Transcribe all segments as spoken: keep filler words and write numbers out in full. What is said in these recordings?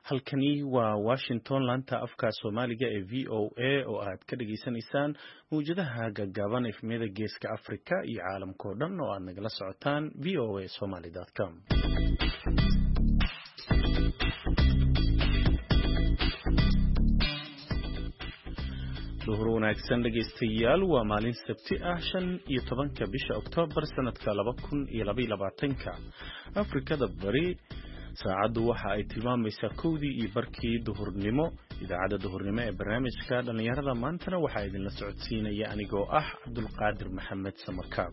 halkani waa Washington laanta afka Soomaaliga ee V O A oo aad ka dhageysanaysaan mawjadaha gaagaaban efmiyada geeska Afrika iyo caalamka oo dhan oo aad nagala socotaan v o a somali dot com. duhur wanaagsan dhegeystayaal waa maalin sabti ah shan iyo tobanka bisha Oktoobar sanadka laba kun iyo laba iyo labaatanka Afrikada bari saacadu waxa ay tilmaamaysaa kowdii iyo barkii duhurnimo idaacada duhurnimo ee barnaamijka dhalinyarada maantana waxa idinla socodsiinaya anigoo ah Cabdulqaadir Maxamed Samarkaab.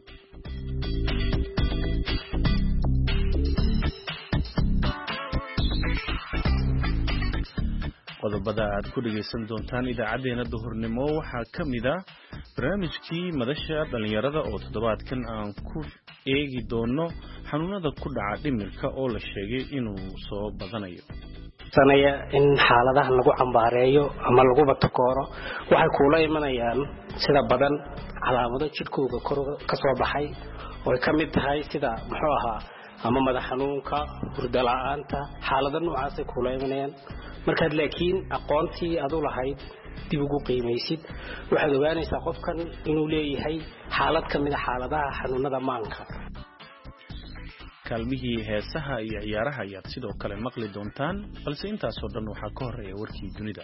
qodobada aad ku dhageysan doontaan idaacadeena duhurnimo waxaa ka mid ah barnaamijkii madasha dhalinyarada oo toddobaadkan aan ku eegi doono xanuunada ku dhaca dhimirka oo la sheegay inuu soo badanayo sanaya in xaaladaha lagu cambaareeyo ama lagu batakooro waxay kuula imanayaan sida badan calaamado jidhkooda kor ka soo baxay oo ka mid tahay sida muxuu ahaa ama madax xanuunka hurdo la'aanta xaalado noocaas ay kuula imanayaan markaad laakiin aqoontii aad u lahayd dib ugu qiimaysid waxaad ogaanaysaa qofkan inuu leeyahay xaalad ka mid ah xaaladaha xanuunada maanka. kaalmihii heesaha iyo ciyaaraha ayaad sidoo kale maqli doontaan balse intaasoo dhan waxaa ka horeeya warkii dunida.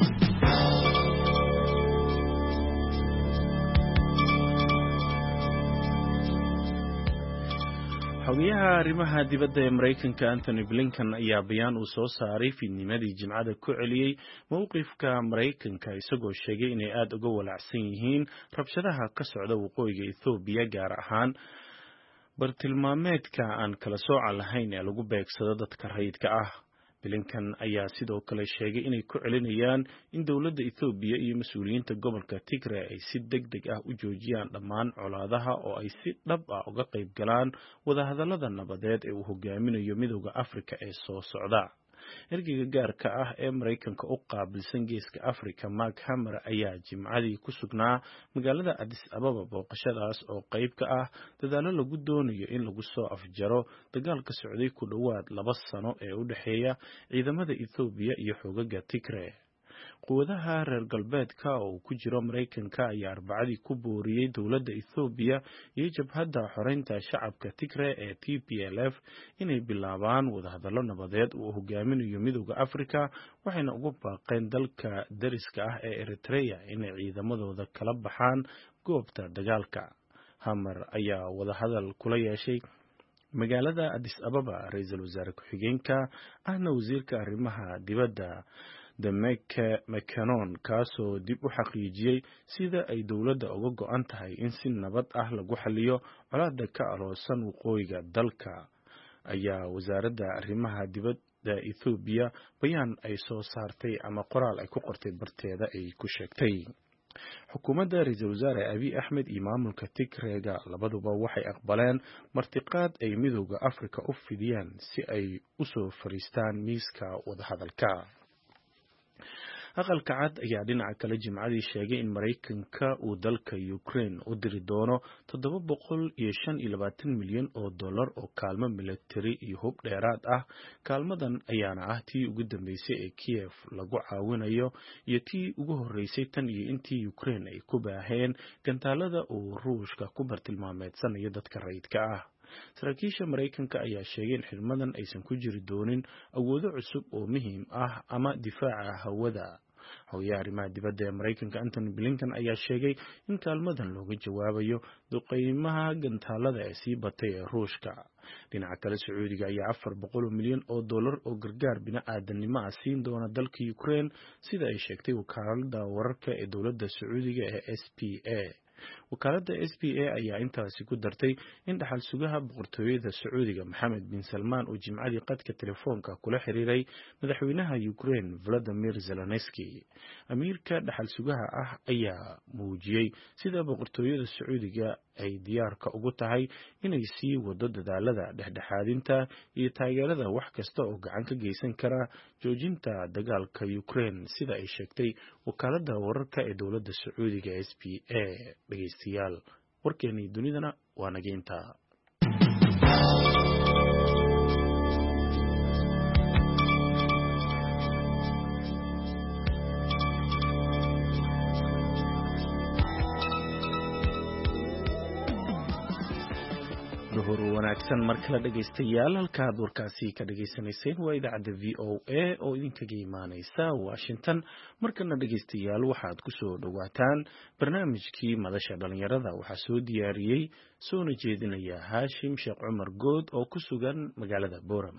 xogayaha arrimaha dibadda ee Mareykanka Anthony Blinken ayaa bayaan uu soo saaray fiidnimadii Jimcada ku celiyay mowqifka Mareykanka isagoo sheegay inay aad uga walacsan yihiin rabshadaha ka socda waqooyiga Ethiopia gaar ahaan bartilmaameedka aan kala sooca lahayn ee lagu beegsado dadka rayidka ah. Blinken ayaa sidoo kale sheegay inay ku celinayaan in dowladda Ethiopia iyo mas'uuliyiinta gobolka Tigray ay si degdeg ah u joojiyaan dhammaan colaadaha oo ay si dhab ah uga qayb galaan wadahadallada nabadeed ee uu hogaaminayo Midowga Afrika ee soo socda. ergeyga gaarka ah ee Mareykanka u qaabilsan geeska Afrika Mark Hammer ayaa Jimcadii ku sugnaa magaalada Addis Ababa booqashadaas oo qayb ka ah dadaalo lagu doonayo in lagu soo afjaro dagaalka socday ku dhowaad laba sano ee u dhexeeya ciidamada Ethiopia iyo xogaga Tigray. quwadaha reer galbeedka oo ku jiro Mareykanka ayaa Arbacadii ku booriyay dowladda Ethiopia iyo jabhadda xoreynta shacabka Tigray ee T P L F inay bilaabaan wadahadallo nabadeed oo hogaaminayo Midowga Afrika waxayna ugu baaqeen dalka dariska ah ee Eritrea inay ciidamadooda kala baxaan goobta dagaalka. Hammer ayaa wadahadal kula yeeshay magaalada Addis Ababa ra'iisul wasaare ku-xigeenka ahna wasiirka arrimaha dibadda Demeke Mekonnen kaasoo dib u xaqiijiyay sida ay dowladda uga go'an tahay in si nabad ah lagu xalliyo colaadda ka aloosan waqooyiga dalka. ayaa wasaaradda arrimaha dibadda Ethiopia bayaan ay soo saartay ama qoraal ay ku qortay barteeda ay ku sheegtay. xukuumadda ra'iisul wasaare Abiy Ahmed iyo maamulka Tigray-ga labaduba waxay aqbaleen martiqaad ay Midowga Afrika u fidiyaan si ay u soo fariistaan miiska wadahadalka. aqalka cad ayaa dhinaca kale Jimcadii sheegay in Mareykanka uu dalka Ukraine u diri doono toddoba boqol iyo shan iyo labaatan milyan oo dollar oo kaalmo military iyo hub dheeraad ah. kaalmadan ayaana ah tii ugu dambeysay ee Kiev lagu caawinayo iyo tii ugu horeysay tan iyo intii Ukraine ay ku baaheen gantaalada uu Ruushka ku bartilmaameedsanayo dadka rayidka ah. saraakiisha Mareykanka ayaa sheegay in xirmadan aysan ku jiri doonin awoodo cusub oo muhiim ah ama difaaca hawada. xogayaha arrimaha dibadda ee Mareykanka Anthony Blinken ayaa sheegay in kaalmadan looga jawaabayo duqeymaha gantaalada ee sii batay ee Ruushka. dhinaca kale Sacuudiga ayaa afar boqol milyan oo dollar oo gargaar bini'aadanimo ah siin doona dalka Ukraine sida ay sheegtay wakaaladda wararka ee dowladda Sacuudiga ee S P A. wakaaladda S P A ayaa intaasi ku dartay in dhaxal sugaha boqortooyada Sacuudiga Mohammed bin Salman uu Jimcadii qadka telefoonka kula xiriiray madaxweynaha Ukraine Volodymyr Zelensky. amiirka dhaxal sugaha ah ayaa muujiyay sida boqortooyada Sacuudiga ay diyaarka ugu tahay inay sii wado dadaalada dhexdhexaadinta iyo taageerada wax kasta oo gacan ka geysan kara joojinta dagaalka Ukraine sida ay sheegtay wakaaladda wararka ee dowladda Sacuudiga S P A. dhageystayaal warkeennii dunidana waa nageynta. wanaagsan markala dhegaystayaal halkaad warkaasi ka dhagaysanayseen waa idaacadda v o a oo idinkaga imaaneysa Washington. markana dhegaystayaal waxaad ku soo dhawaataan barnaamijkii madasha dhalinyarada waxaa soo diyaariyey soona jeedinaya Haashim Sheekh Cumar Good oo ku sugan magaalada Boorama.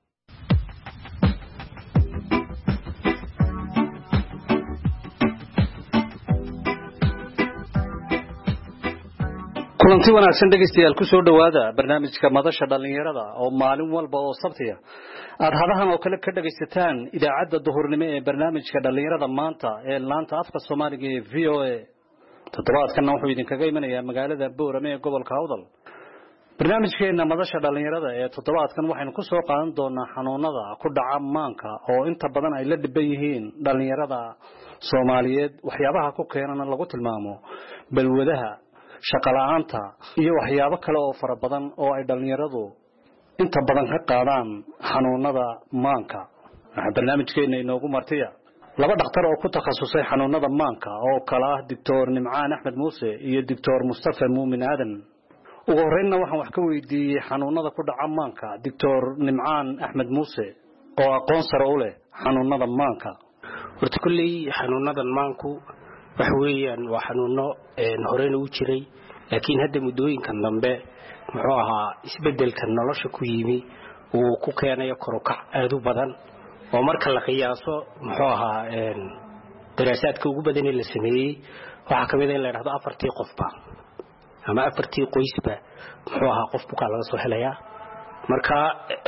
kulanti wanaagsan dhegeystayaal ku soo dhawaada barnaamijka madasha dhalinyarada oo maalin walba oo sabtiya aad hadahan oo kale ka dhageysataan idaacadda duhurnimo ee barnaamijka dhalinyarada maanta ee laanta afka Soomaaliga ee V O A. toddobaadkan wuxuu idinkaga imanayaa magaalada Boorama ee gobolka Awdal. barnaamijkeena madasha dhalinyarada ee toddobaadkan waxaynu ku soo qaadan doonaa xanuunada ku dhaca maanka oo inta badan ay la dhiban yihiin dhalinyarada Soomaaliyeed waxyaabaha ku keenana lagu tilmaamo balwadaha shaqalaanta iyo waxyaabo kale oo fara badan oo ay dhalinyaradu inta badan ka qaadaan xanuunada maanka. waxa barnaamijkeena inoogu martiya laba dhakhtar oo ku takhasusay xanuunada maanka oo kala ah Doctor Nimcaan Axmed Muuse iyo Doctor Mustafa Muumin Aadan. ugu horreynna waxaan wax ka weydiiyay xanuunada ku dhaca maanka Doctor Nimcaan Axmed Muuse oo aqoon sare u leh xanuunada maanka. horta kulli xanuunada maanku wax weeyaan waa xanuuno een horeyna u jiray laakiin hadda muddooyinkan dambe muxuu ahaa isbedelka nolosha ku yimi uu ku keenayo kor u kac aad u badan oo marka la qiyaaso muxuu ahaa een daraasaadka ugu badan ee la sameeyay waxa kamid ah in la yiraahdo afartii qofba ama afartii qoysba muxuu ahaa qof buka laga soo helaya marka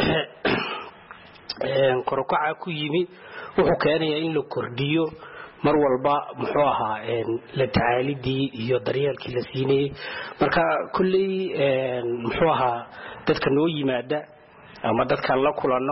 een kor u kaca ku yimi wuxuu keenayaa in la kordhiyo mar walba muxuu ahaa een la tacaalidii iyo daryeelkii la siinay marka kulli een muxuu ahaa dadka noo yimaada ama dadka la kulano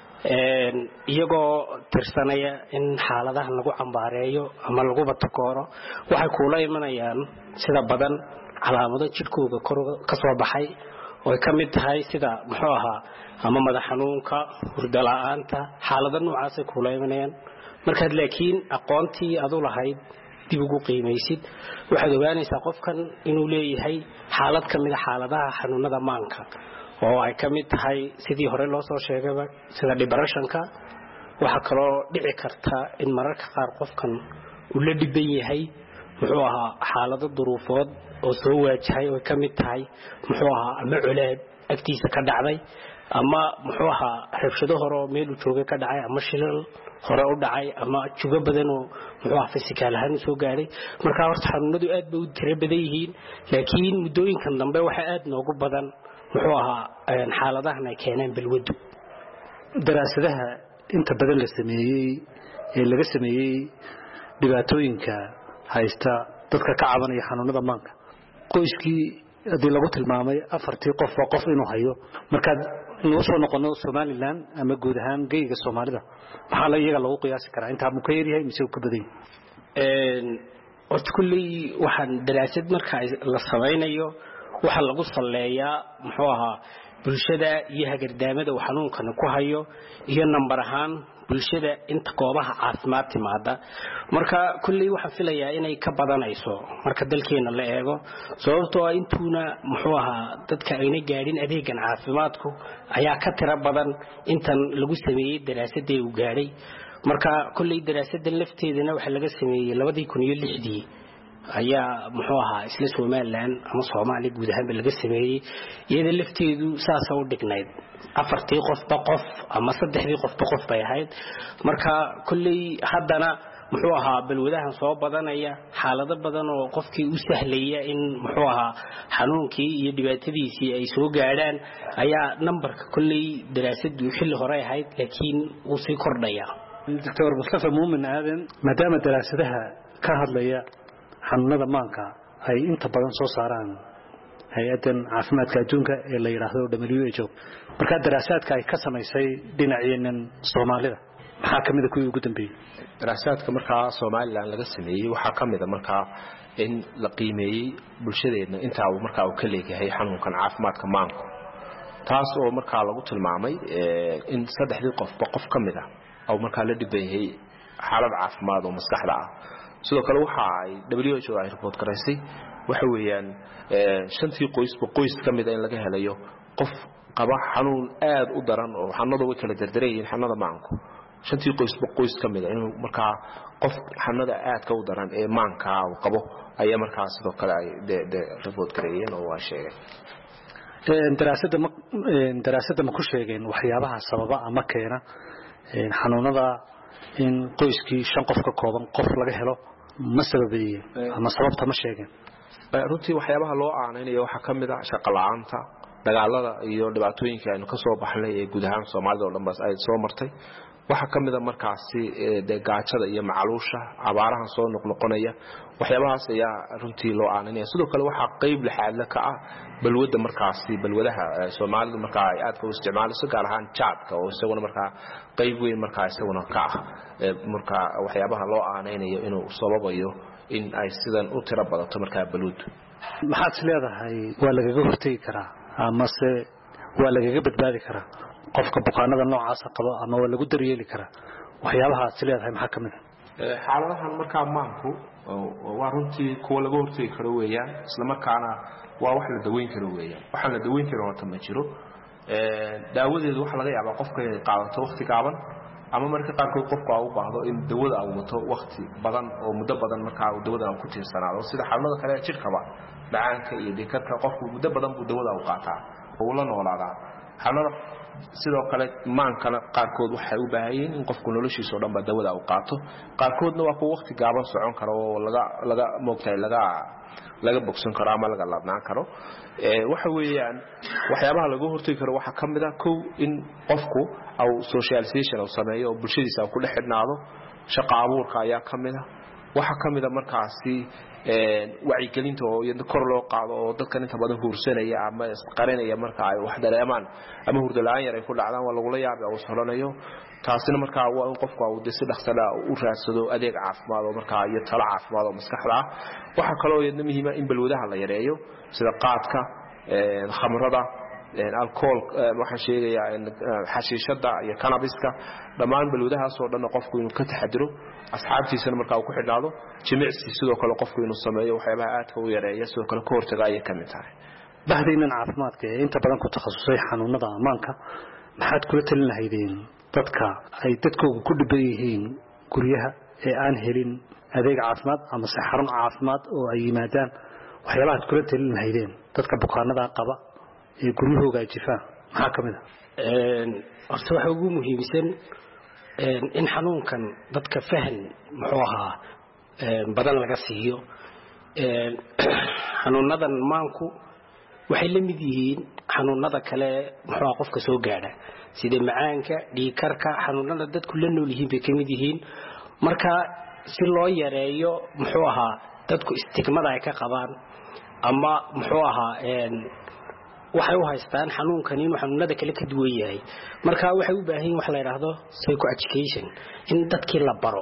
een iyagoo tirsanaya in xaaladaha lagu cambaareeyo ama lagu batakooro waxay kula imanayaan sida badan calaamado jirkooda kor ka soo baxay oo ay kamid tahay sida muxuu ahaa ama madax xanuunka hurdo la'aanta xaalado noocaas ay kula imanayaan markaad laakiin aqoontii aad u lahayd dib ugu qiimaysid waxaad ogaanaysaa qofkan inuu leeyahay xaalad kamid ah xaaladaha xanuunada maanka oo ay kamid tahay sidii hore loo soo sheegay sida depressionka waxa kale oo dhici karta in mararka qaar qofkan uu la dhiban yahay muxuu ahaa xaalado duruufood oo soo waajahay oo kamid tahay muxuu ahaa ama culaad agtiisa ka dhacday ama muxuu ahaa rabshado hore oo meel uu joogay ka dhacay ama shilal hore u dhacay ama jugo badan oo muxuu ahaa physical ahaan soo gaaray marka horta xanuunadu aad bay u tiro badan yihiin laakiin muddooyinkan dambe waxa aad noogu badan muxuu ahaa xaaladahan ay keeneen balwadu. daraasadaha inta badan la sameeyay ee laga sameeyay dhibaatooyinka haysta dadka ka cabanaya xanuunada maanka qoyskii hadii lagu tilmaamay afartii qof oo qof inuu hayo markaad noo soo noqono Somaliland ama guud ahaan geeyga Soomaalida maxaa la iyaga lagu qiyaasi karaa inta uu ka yar yahay mise uu ka badan yahay een horta kulli waxaan daraasad marka la samaynayo waxa lagu saleeyaa muxuu ahaa bulshada iyo hagardaamada uu xanuunkan ku hayo iyo number ahaan bulshada inta goobaha caafimaad timaada marka kulli waxa filayaa inay ka badanayso marka dalkeena la eego sababtoo ah intuuna muxuu ahaa dadka ayna gaadhin adeegan caafimaadku ayaa ka tira badan intan lagu sameeyay daraasadii uu gaaray marka kulli daraasadan lafteedana waxa laga sameeyay labadii kun iyo lixdii ayaa muxuu ahaa isla Somaliland ama Soomaaliya guud ahaan laga sameeyay iyada lafteedu saas oo dhignayd afartii qofba qof ama saddexdii qofba qof bay ahayd marka kulli haddana muxuu ahaa balwadahan soo badanaya xaalado badan oo qofkii u sahlaya in muxuu ahaa xanuunkii iyo dhibaatadiisii ay soo gaadhaan ayaa numberka kulli daraasadu xilli hore ahayd laakiin uu sii kordhaya. Doctor Mustafa Muumin Aadan maadaama daraasadaha ka hadlaya xanuunada maanka ay inta badan soo saaraan hay'adan caafimaadka adduunka ee la yiraahdo W H O marka daraasaadka ay ka sameysay dhinaceenan Soomaalida maxaa kamid ah kuwii ugu dambeeyay daraasaadka marka Soomaaliland laga sameeyay waxa kamid ah marka in la qiimeeyay bulshadeedna inta uu marka uu ka leeyahay xanuunkan caafimaadka maanka taas oo marka lagu tilmaamay in saddexdii qofba qof kamid ah oo marka la dhibayay xaalad caafimaad oo maskaxda ah sidoo kale waxa ay W H O ay report gareysay waxa weeyaan shantii qoysba qoys kamid ah in laga helayo qof qaba xanuun aad u daran oo xanuunada way kala dardarayeen xanuunada maanku shantii qoys qoys kamid ah inuu markaa qof xanuunada aad ka u daran ee maanka uu qabo ayaa markaa sidoo kale ay de report gareeyeen oo waa sheegay ee daraasadda ma daraasadda ma ku sheegeen waxyaabaha sababa ama keena ee xanuunada in qoyskii shan qof ka kooban qof laga helo ma sababeeyeen ama sababta ma sheegeen runtii waxyaabaha loo aanaynayo waxa kamid ah shaqo la'aanta dagaalada iyo dhibaatooyinka aynu ka soo baxnay ee guud ahaan Soomaalida oo dhan bas ay soo martay waxa kamid ah markaasi gaajada iyo macaluusha abaaraha soo noqnoqonaya waxyaabahaas ayaa runtii loo aaninaya sidoo kale waxa qayb lixaad ka ah balwada markaasi balwadaha Soomaalida markaa ay aad u isticmaalayso gaar ahaan jaadka oo isaguna markaa qayb weyn markaa isaguna ka ah markaa waxyaabaha loo aaninayo inuu sababayo in ay sidan u tira badato markaa balwadu maxaad leedahay waa laga hortagi karaa ama se waa laga badbaadi karaa qofka bukaanada noocaas qaba ama waa lagu daryeeli karaa waxyaabaha aad leedahay maxaa kamid ah xaaladahan markaa maanku waa runtii kuwa laga hortagi karo weeyaan isla markaana waa wax la daweyn karo weeyaan waxa la daweyn karo wata ma jiro ee daawadeedu waxa laga yaabaa qofka inay qaadato waqti gaaban ama marka qaarkood qofku uu baahdo in dawada uu wato waqti badan oo muddo badan markaa uu dawada ku tiirsanaado sida xaalada kale ee jirkaba macaanka iyo dhiigkarka qofku muddo badan buu dawada u qaataa oo la noolaadaa xaalada sidoo kale maankana qaarkood waxay u baahan yihiin in qofku noloshiisa oo dhan ba dawada uu qaato qaarkoodna waa ku waqti gaaban socon karo oo laga laga moogtay laga laga bogsan karo ama laga laabnaan karo ee waxa weeyaan waxyaabaha lagu hortagi karo waxa kamid ah kow in qofku aw socialization oo sameeyo bulshadiisa ku dhex xidhnaado shaqo abuurka ayaa kamid ah waxa kamid ah markaasi ee wacyigelinta oo iyada kor loo qaado oo dadka inta badan huursanaya ama isqarinaya marka ay wax dareemaan ama hurdo la'aan yar ay ku dhacdaan waa lagu la yaabay oo solanayo taasina marka waa in qofku uu si dhaxsada u raadsado adeeg caafimaad oo marka iyo talo caafimaad oo maskaxda ah waxa kale oo iyada muhiim ah in balwadaha la yareeyo sida qaadka ee khamrada ee alcohol waxa sheegaya in xashiishada iyo cannabiska dhamaan balwadahaas oo dhan qofku inuu ka taxadiro asxaabtiisana marka uu ku xidhnaado jimicsi sidoo kale qofku inuu sameeyo waxyaabaha aadka u yareeyo sidoo kale ka hortaga ay ka mid tahay bahdaynan caafimaadka ee inta badan ku takhasusay xanuunada amaanka maxaad kula talin lahaydeen dadka ay dadkoodu ku dhiban yihiin guryaha ee aan helin adeeg caafimaad ama xarun caafimaad oo ay yimaadaan waxyaabaha kula talin lahaydeen dadka bukaanada qaba ee guryahooda jifaan maxaa kamid ah een horta waxa ugu muhiimsan een in xanuunkan dadka fahan muxuu ahaa een badan laga siiyo een xanuunadan maanku waxay la mid yihiin xanuunada kale muxuu qofka soo gaadha sida macaanka dhiigkarka xanuunada dadku la nool yihiin bay kamid yihiin marka si loo yareeyo muxuu ahaa dadku istigmada ay ka qabaan ama muxuu ahaa een waxay u haystaan xanuunkan inuu xanuunada kale ka duwan yahay marka waxay u baahan yihiin wax la yiraahdo psycho education in dadkii la baro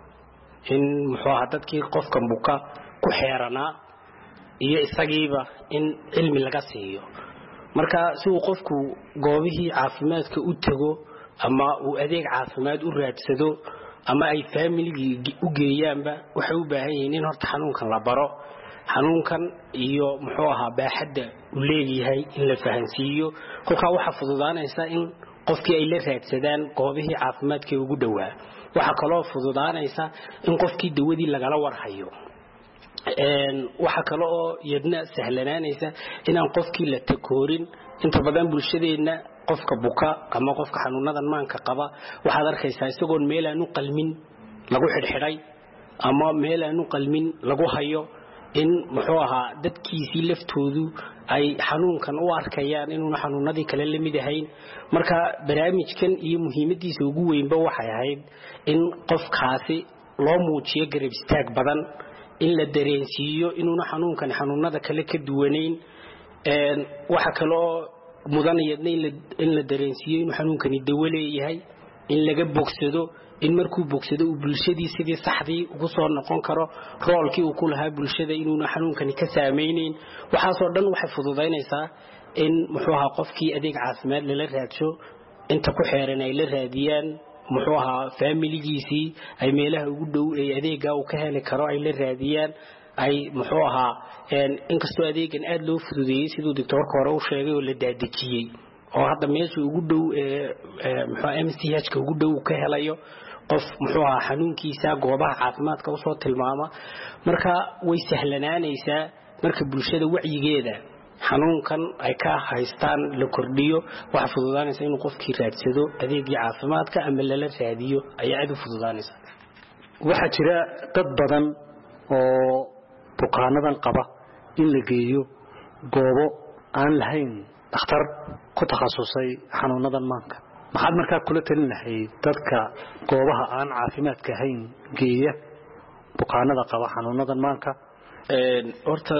in muxuu ahaa dadkii qofka buka ku xeeranaa iyo isagiiba in cilmi laga siiyo marka si uu qofku goobihii caafimaadka u tago ama uu adeeg caafimaad u raadsado ama ay family u geeyaanba waxay u baahan yihiin in horta xanuunkan la baro xanuunkan iyo muxuu ahaa baaxadda uu leeyahay in la fahansiiyo kolka waxa fududaanaysa in qofkii ay la raadsadaan goobihii caafimaadka ugu dhawaa waxa kale oo fududaanaysa in qofkii dawadii lagala warhayo een waxa kale oo yadna sahlanaanaysa inaan qofkii la takoorin inta badan bulshadeena qofka buka ama qofka xanuunadan maanka qaba waxaad arkaysaa isagoo meel aan u qalmin lagu xidhxidhay ama meel aan u qalmin lagu hayo in muxuu ahaa dadkiisii laftoodu ay xanuunkan u arkayaan inuu xanuunadii kale la mid ahayn marka barnaamijkan iyo muhiimadiisa ugu weynba waxay ahayd in qofkaasi loo muujiyo garab istaag badan in la dareensiiyo inuu xanuunkan xanuunada kale ka duwaneyn een waxa kale oo mudanayadna in la dareensiiyo inuu xanuunkani dawo leeyahay in laga bogsado in markuu bogsado uu bulshadii sidii saxdii ugu soo noqon karo roolkii uu ku lahaa bulshada inuu xanuunkani ka saameeyeen waxaas oo dhan waxay fududaynaysaa in muxuu ahaa qofkii adeeg caafimaad lala raadsho inta ku xeeran ay la raadiyaan muxuu ahaa familigiisii ay meelaha ugu dhow ee adeega uu ka heli karo ay la raadiyaan ay muxuu ahaa inkastoo adeegan aad loo fududeeyey siduu doctorka hore u sheegay oo la daadejiyey oo hadda meesha ugu dhow muxuu M C H ka ugu dhow ka helayo qof muxuu ahaa xanuunkiisa goobaha caafimaadka u soo tilmaama marka way sahlanaanaysaa marka bulshada wacyigeeda xanuunkan ay ka haystaan la kordhiyo waxa fududaanaysa inuu qofkii raadsado adeegii caafimaadka ama lala raadiyo ayaa aad u fududaanaysa waxa jira dad badan oo bukaanadan qaba in la geeyo goobo aan lahayn dhakhtar ku takhasusay xanuunadan maanka maxaad markaa kula talin lahayd dadka goobaha aan caafimaadka ahayn geeya bukaanada qaba xanuunadan maanka horta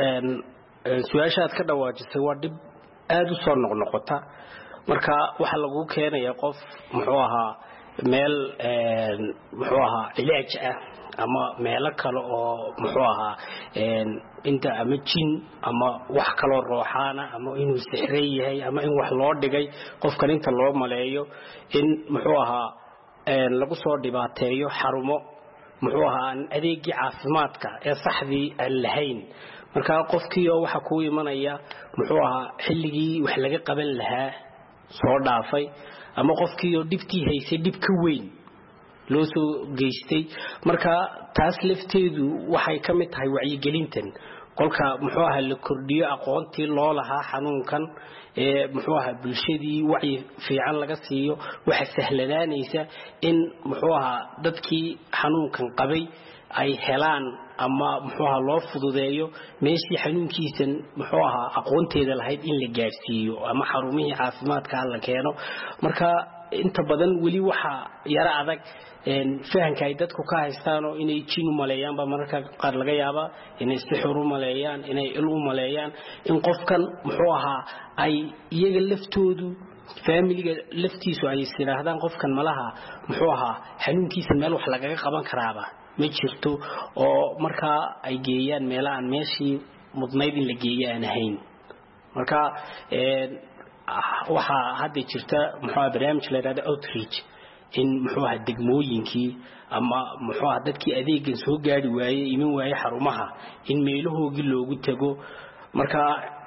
su'aashaad ka dhawaajisay waa dib aad u soo noqnoqota marka waxa lagu keenayaa qof muxuu ahaa meel muxuu ahaa ilaaj ah ama meelo kale oo muxuu ahaa inta ama jin ama wax kale rooxaana ama inuu sixray yahay ama in wax loo dhigay qofkan inta loo maleeyo in muxuu ahaa lagu soo dhibaateeyo xarumo muxuu ahaa adeegii caafimaadka ee saxdii aan lahayn marka qofkii oo waxa ku imanaya muxuu ahaa xilligii wax laga qaban lahaa soo dhaafay ama qofkii oo dibtii haysay dib ka weyn loo soo geystay marka taas lafteedu waxay ka mid tahay wacyigelintan qolka muxuu ahaa la kordhiyo aqoontii loo lahaa xanuunkan ee muxuu ahaa bulshadii wacyi fiican laga siiyo waxa sahlanaanaysa in muxuu ahaa dadkii xanuunkan qabay ay helaan ama muxuu ahaa loo fududeeyo meeshii xanuunkiisan muxuu ahaa aqoonteeda lahayd in la gaarsiiyo ama xarumihii caafimaadka la keeno marka inta badan weli waxa yara adag fahanka ay dadku ka haystaan oo inay jin u maleeyaan ba marka qaar laga yaaba inay sixir u maleeyaan inay il u maleeyaan in qofkan muxuu ahaa ay iyaga laftoodu familiga laftiisu ay isiraahdaan qofkan malaha muxuu ahaa xanuunkiisa meel wax laga qaban karaaba ma jirto oo marka ay geeyaan meel aan meeshii mudnayd in la geeyo aan ahayn marka ee waxa hadda jirta muxuu barnaamij la yiraahdo outreach in muxuu ahaa degmooyinkii ama muxuu ahaa dadkii adeegan soo gaari waayay iman waayay xarumaha in meelahoogii loogu tago marka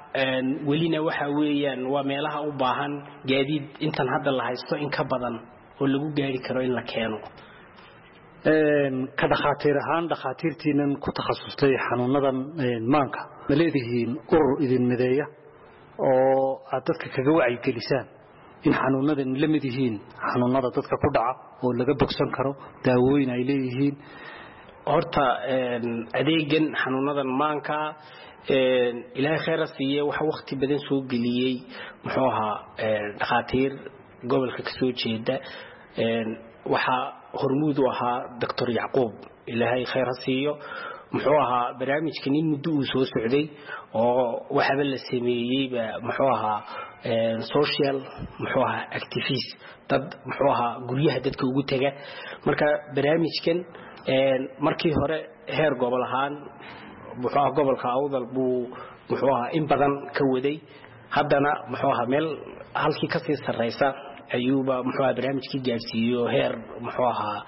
welina waxa weeyaan waa meelaha u baahan gaadiid intan hadda la haysto in ka badan oo lagu gaari karo in la keeno ka dhakhaatiir ahaan dhakhaatiirtiinan ku takhasustay xanuunadan maanka ma leedihiin urur idin mideeya oo aad dadka kaga wacyigelisaan in xanuunadan la mid yihiin xanuunada dadka ku dhaca oo laga bogsan karo daawooyin ay leeyihiin horta adeegan xanuunadan maanka ilaahay khayr siiye waxa waqti badan soo geliyay muxuu ahaa dhakhaatiir gobolka ka soo jeeda waxa hormuud u ahaa doctor Yacquub ilaahay khayr siiyo muxuu ahaa barnaamijkan in muddo uu soo socday oo waxaba la sameeyay ba muxuu ahaa social muxuu ahaa activist dad muxuu ahaa guryaha dadka ugu taga marka barnaamijkan markii hore heer gobol ahaan muxuu ahaa gobolka awdal buu muxuu ahaa in badan ka waday haddana muxuu ahaa meel halkii ka sii sareysa ayuuba muxuu ahaa barnaamijkii gaarsiiyo heer muxuu ahaa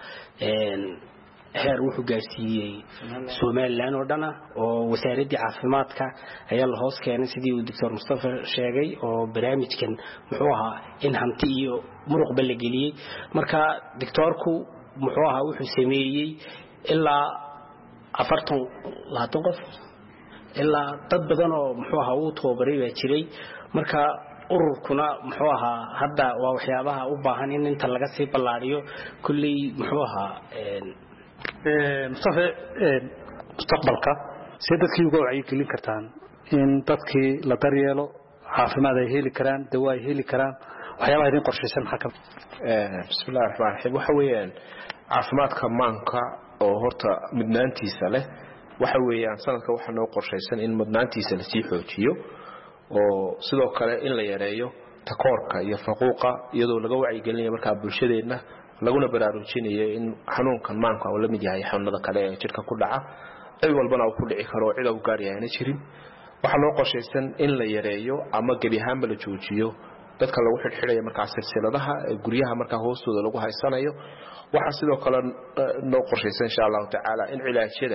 heer wuxuu gaarsiiyay Soomaaliland oo dhana oo wasaaradda caafimaadka ayaa la hoos keenay sidii uu doctor Mustafa sheegay oo barnaamijkan muxuu ahaa in hanti iyo muruq bal geliyay marka doctorku muxuu ahaa wuxuu sameeyay ilaa afartan labaatan qof ilaa dad badan oo muxuu ahaa uu tababaray baa jiray marka ururkuna muxuu ahaa hadda waa waxyaabaha u baahan in inta laga sii ballaariyo kulli muxuu ahaa Mustafa mustaqbalka si dadkii uga wacyigelin kartaan in dadkii la daryeelo caafimaad ay heli karaan dawa ay heli karaan waxyaabaha idin qorshaysan maxaa kamid ee bismillaahir rahmaanir rahiim waxa weeyaan caafimaadka maanka oo horta midnaantiisa leh waxa weeyaan sanadka waxa noo qorshaysan in midnaantiisa la sii xoojiyo oo sidoo kale in la yareeyo takoorka iyo faquuqa iyadoo laga wacyigelinayo marka bulshadeena laguna baraarujinayo in xanuunkan maanka oo la mid yahay xanuunada kale ee jirka ku dhaca ay walbana uu ku dhici karo cid uu gaar yahay jirin waxa loo qorshaysan in la yareeyo ama gabi ahaanba la joojiyo dadka lagu xidhxidhayo marka silsiladaha guryaha marka hoostooda lagu haysanayo waxa sidoo kale noo qorshaysan insha Allah taala in cilaajyada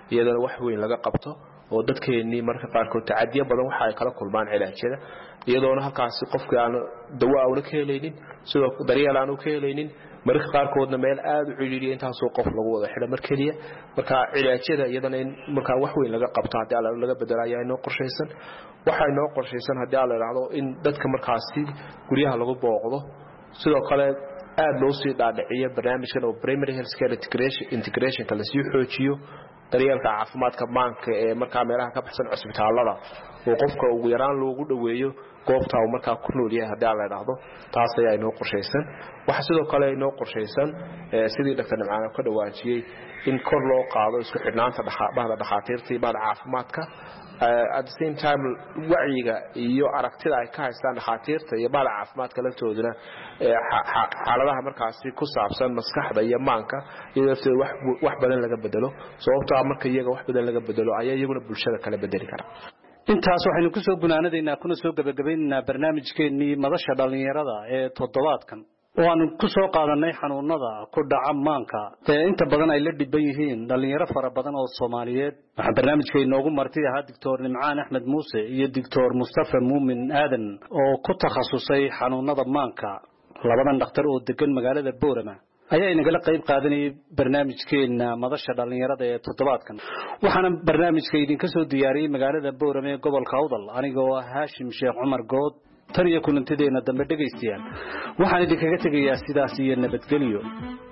iyadana wax weyn laga qabto oo dadkeenii marka qaarkood tacadiyo badan waxa ay kala kulmaan cilaajada iyadoona halkaasi qofka aan dawo aanu ka helaynin sidoo daryeel aanu ka helaynin marka qaarkoodna meel aad u ciriiriya intaas oo qof lagu wada xidha mar kaliya marka cilaajada iyadana in marka wax weyn laga qabto hadii alla laga bedelayo inoo qorsheysan waxa inoo qorsheysan hadii alla raacdo in dadka markaasi guriyaha lagu booqdo sidoo kale aad loo sii dhaadhiciyo barnaamijkan oo primary health care integration integration kala sii xoojiyo daryeelka caafimaadka maanka ee marka meelaha ka baxsan cusbitaalada oo qofka ugu yaraan loogu dhaweeyo goobta uu marka ku nool yahay hadii la yiraahdo taas ayaa inoo qorsheysan waxa sidoo kale inoo qorsheysan sidii dhaqtar macaan ka dhawaajiyay in kor loo qaado isku xidhnaanta dhaxaabada dhaqaatiirta iyo caafimaadka at the same time wacyiga iyo aragtida ay ka haystaan dhaqaatiirta iyo baal caafimaadka laftooduna xaaladaha markaasi ku saabsan maskaxda iyo maanka iyadoo wax wax badan laga bedelo sababtoo marka iyaga wax badan laga bedelo ayaa iyaguna bulshada kala bedeli kara intaas waxaynu ku soo gunaanadeynaa kuna soo gabagabaynaynaa barnaamijkeennii madasha dhalinyarada ee toddobaadkan oo aan ku soo qaadanay xanuunada ku dhaca maanka ee inta badan ay la dhiban yihiin dhalinyaro fara badan oo Soomaaliyeed waxa barnaamijka inoogu martay ahaa Doctor Nimcaan Axmed Muuse iyo Doctor Mustafa Muumin Aadan oo ku takhasusay xanuunada maanka labadan dhakhtar oo degan magaalada Boorama ayaa inagala qayb qaadanayay barnaamijkeena madasha dhalinyarada ee toddobaadkan waxaana barnaamijka idin ka soo diyaariyay magaalada Boorama ee gobolka Awdal aniga oo Haashim Sheekh Cumar Good tan iyo kulantadeena dambe dhageystayaal waxaan idin kaga tegayaa sidaas iyo nabadgelyo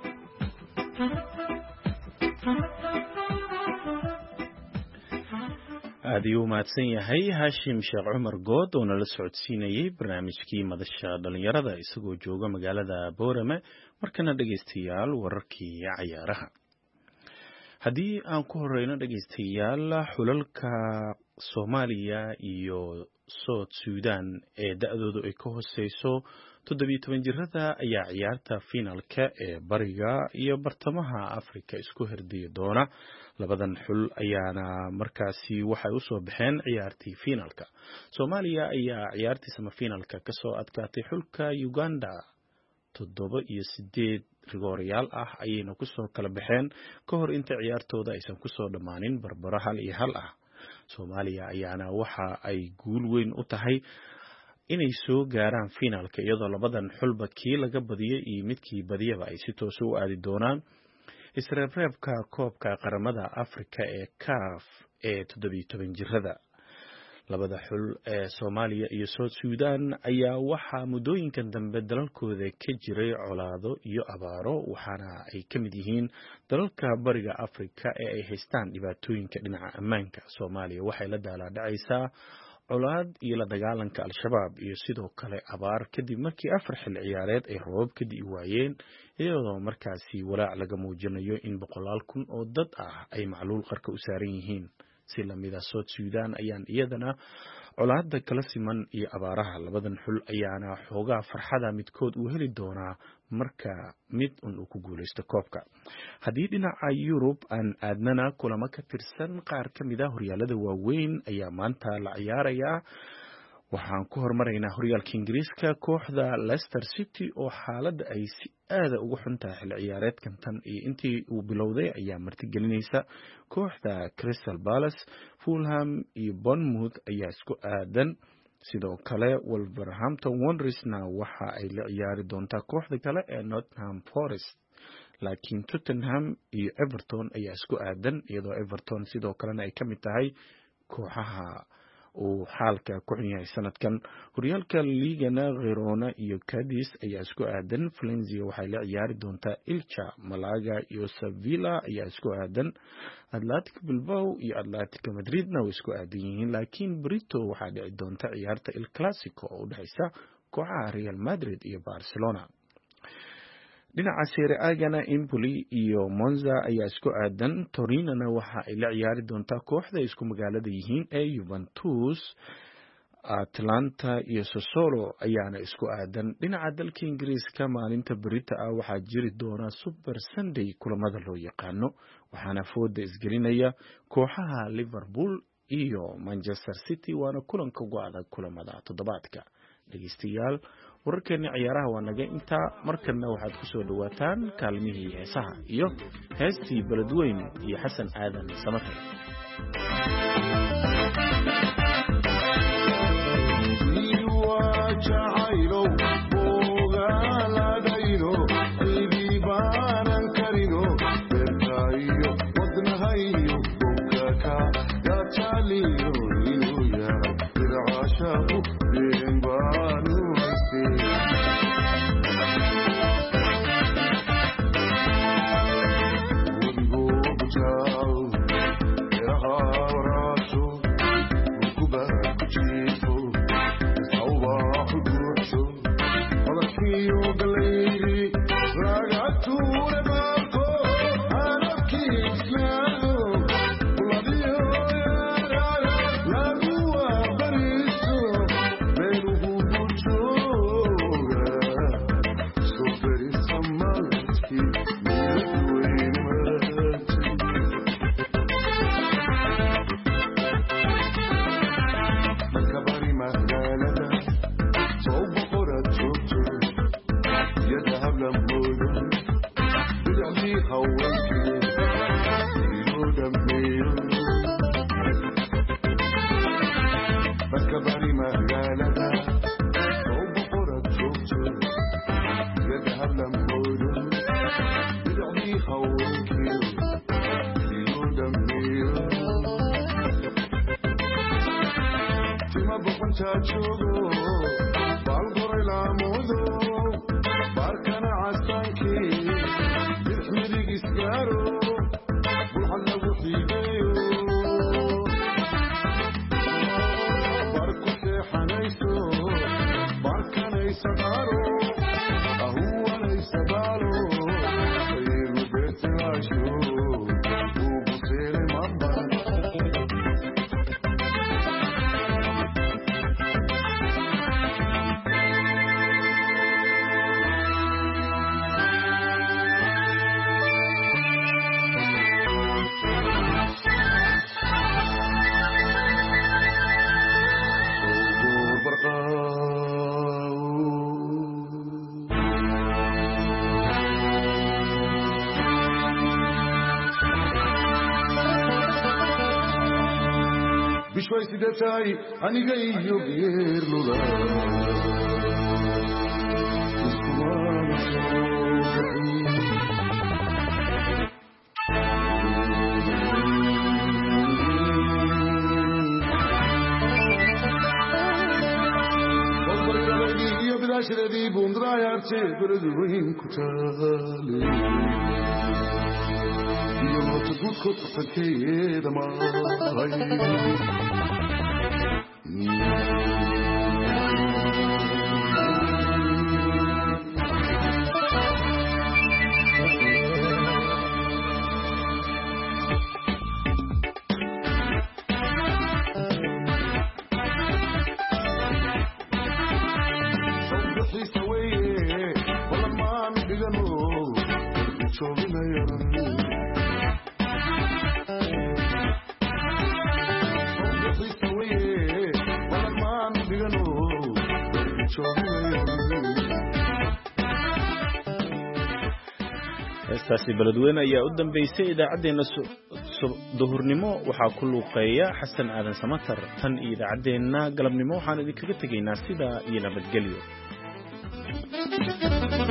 aad ayuu mahadsan yahay Haashim Sheekh Cumar Good oo nala socodsiinayay barnaamijkii madasha dhalinyarada isagoo jooga magaalada Boorama markana dhageystayaal wararkii ciyaaraha haddii aan ku horeyno dhageystayaal xulalka Soomaaliya iyo South Sudan ee da'doodu ay ka hooseyso toddobiyo toban jirada ayaa ciyaarta finalka ee bariga iyo bartamaha Afrika isku hirdiyi doona labadan xul ayaana markaasi waxay u soo baxeen ciyaartii finalka Soomaaliya ayaa ciyaartii semifinalka ka soo adkaatay xulka Uganda toddoba iyo sideed rigoorayaal ah ayayna ku soo kala baxeen ka hor inta ciyaartooda aysan ku soo dhamaanin barbaro hal iyo hal ah Soomaaliya ayaana waxa ay guul weyn u tahay inay soo gaaraan finalka iyadoo labadan xulba kii laga badiyay iyo midkii badiyaba ay si toos u aadi doonaan isreebreebka koobka qaramada Afrika ee C A F ee toddobiyo toban jirada labada xul ee Soomaaliya iyo South Sudan ayaa waxa muddooyinkan dambe dalalkooda ka jiray colaado iyo abaaro waxaana ay ka mid yihiin dalalka bariga Afrika ee ay haystaan dhibaatooyinka dhinaca ammaanka Soomaaliya waxay la daalaa dhacaysaa colaad iyo la dagaalanka al-shabaab iyo sidoo kale abaar kadib markii afar xil ciyaareed ay roobab ka di'i waayeen iyadoo markaasi walaac laga muujinayo in boqolaal kun oo dad ah ay macluul qarka u saaran yihiin si lamida South Sudan ayaan iyadana colaadda kala siman iyo abaaraha labadan xul ayaana xoogaa farxada midkood uu heli doonaa marka mid un uu ku guuleysto koobka haddii dhinaca Yurub aan aadnana kulamo ka tirsan qaar ka mid ah horyaalada waaweyn ayaa maanta la ciyaaraya waxaan ku hormaraynaa horyaalka Ingiriiska kooxda Leicester City oo xaaladda ay si aad ugu xuntahay xil ciyaareedkan tan iyo intii uu bilowday ayaa martigelinaysa kooxda Crystal Palace Fulham iyo Bournemouth ayaa isku aadan sidoo kale Wolverhampton Wanderersna waxa ay la ciyaari doontaa kooxda kale ee Nottingham Forest laakiin Tottenham iyo Everton ayaa isku aadan iyadoo Everton sidoo kalena ay ka mid tahay kooxaha uu xaalka ku xun yahay sanadkan horyaalka liigana Girona iyo Cadiz ayaa isku aadan Valencia waxay la ciyaari doontaa Elche Malaga iyo Sevilla ayaa isku aadan Athletic Bilbao iyo Atletico Madridna way isku aadan yihiin laakiin Brito waxaa dhici doonta ciyaarta El Clasico oo u dhaxaysa kooxaha Real Madrid iyo Barcelona dhinaca Serie A-gana Empoli iyo Monza ayaa isku aadan Torinona waxa ay la ciyaari doontaa kooxda isku magaalada yihiin ee Juventus Atlanta iyo Sassuolo ayaana isku aadan dhinaca dalka Ingiriiska maalinta berita ah waxaa jiri doona Super Sunday kulamada loo yaqaano waxaana fooda isgelinaya kooxaha Liverpool iyo Manchester City waana kulanka ugu adag kulamada toddobaadka dhageystayaal wararkeena ciyaaraha waa naga intaa markana waxaad ku soo dhawaataan kaalmihii heesaha iyo heestii Beledweyne iyo Xasan Aadan Samatar Bishwaisidetay aniga iyo geerlula Shiradi bundra yarche Beledweyne kutale Iyo not gut kot fakeye da mai heestaasi Beledweyne ayaa u dambeysay idaacadeena duhurnimo waxaa ku luuqeeya Xasan Aadan Samatar tan iyo idaacadeena galabnimo waxaan idinkaga tegaynaa sida iyo nabadgelyo